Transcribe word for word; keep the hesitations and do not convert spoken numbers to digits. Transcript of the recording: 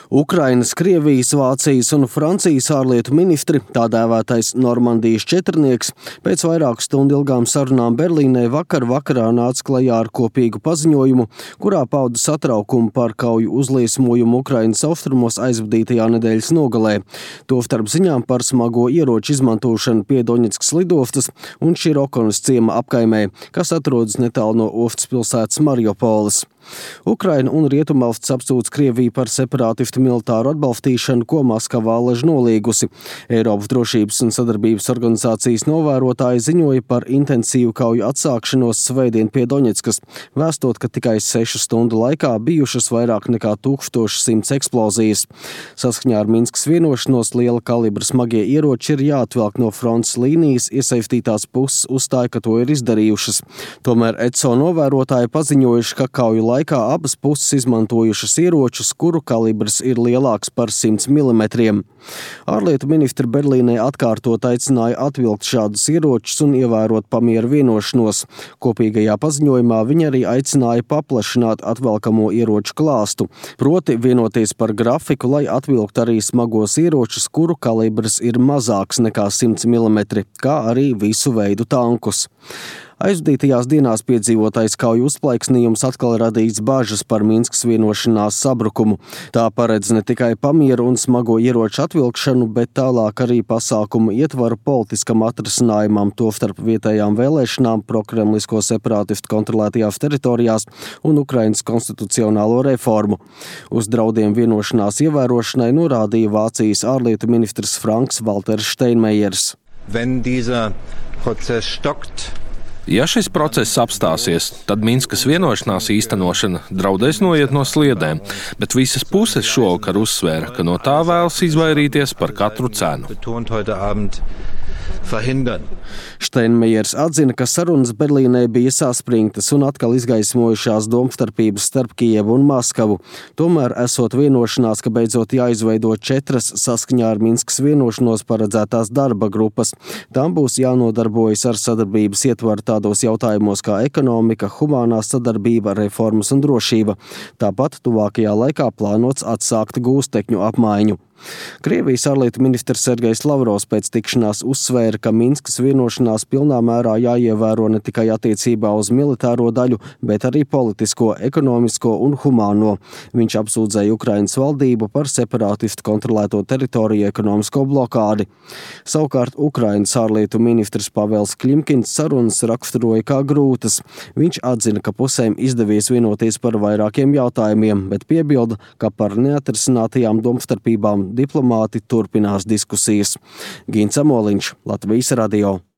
Ukrainas, Krievijas, Vācijas un Francijas ārlietu ministri, tā dēvētais Normandijas četrnieks, pēc vairāku stundu ilgām sarunām Berlīnē vakar vakarā nāca klajā ar kopīgu paziņojumu, kurā pauda satraukumu par kauju uzliesmojumu Ukrainas austrumos aizvadītajā nedēļas nogalē. Tostarp ziņām par smago ieroču izmantošanu pie Doņetskas lidostas un Širokonas ciema apkaimē, kas atrodas netālu no ostas pilsētas Mariupolis. Ukraina un Rietumvalstis apsūdz Krieviju par separātistu militāru atbalstīšanu, ko Maskavā lež nolīgusi. Eiropas drošības un sadarbības organizācijas novērotāji ziņoja par intensīvu kauju atsākšanos svētdien pie Doņetskas, vēstot, ka tikai sešu stundu laikā bijušas vairāk nekā tūkstoš simts eksplozijas. Saskaņā ar Minskas vienošanos liela kalibra smagie ieroči ir jāatvelk no frontes līnijas, iesaistītās puses uzstāja, ka to ir izdarījušas. Tomēr E C O novērotāji paziņojuši, ka kauju laikā abas puses izmantojušas ieročus, kuru kalibrs ir lielāks par simts milimetriem. Ārlietu ministri Berlīnē atkārtot aicināja atvilkt šādus ieročus un ievērot pamieru vienošanos. Kopīgajā paziņojumā viņi arī aicināja paplašināt atvelkamo ieroču klāstu, proti vienoties par grafiku, lai atvilkt arī smagos ieročus, kuru kalibrs ir mazāks nekā simts milimetri, kā arī visu veidu tankus. Aizvadītajās dienās piedzīvotais kauju uzplaiksnījums atkal radījis bažas par Minskas vienošanās sabrukumu. Tā paredz ne tikai pamieru un smago ieroču atvilkšanu, bet tālāk arī pasākumu ietvaru politiskam atrisinājumam, tostarp vietējām vēlēšanām, prokremlisko separātistu kontrolētajās teritorijās un Ukrainas konstitucionālo reformu. Uz draudiem vienošanās ievērošanai norādīja Vācijas ārlietu ministrs Franks-Walters Steinmeiers. Wenn dieser Prozess stockt, Ja šis process apstāsies, tad Minskas vienošanās īstenošana draudēs noiet no sliedēm, bet visas puses šovakar uzsvēra, ka no tā vēlas izvairīties par katru cenu. Steinmeiers atzina, ka sarunas Berlīnē bija saspringtas un atkal izgaismojušās domstarpības starp Kijevu un Maskavu. Tomēr esot vienošanās, ka beidzot jāizveido četras saskaņā ar Minskas vienošanos paredzētās darba grupas. Tām būs jānodarbojas ar sadarbības ietvaru tādos jautājumos kā ekonomika, humānā sadarbība, reformas un drošība. Tāpat tuvākajā laikā plānots atsākt gūstekņu apmaiņu. Krievijas ārlietu ministrs Sergejs Lavrovs pēc tikšanās uzsvēra, ka Minskas vienošanās pilnā mērā jāievēro ne tikai attiecībā uz militāro daļu, bet arī politisko, ekonomisko un humāno. Viņš apsūdzēja Ukrainas valdību par separātistu kontrolēto teritoriju ekonomisko blokādi. Savukārt Ukrainas ārlietu ministrs Pavels Klimkins sarunas raksturoja kā grūtas. Viņš atzina, ka pusēm izdevies vienoties par vairākiem jautājumiem, bet piebilda, ka par neatrisinātajām domstarpībām diplomāti turpinās diskusijas. Gins Amoliņš, Latvijas radio.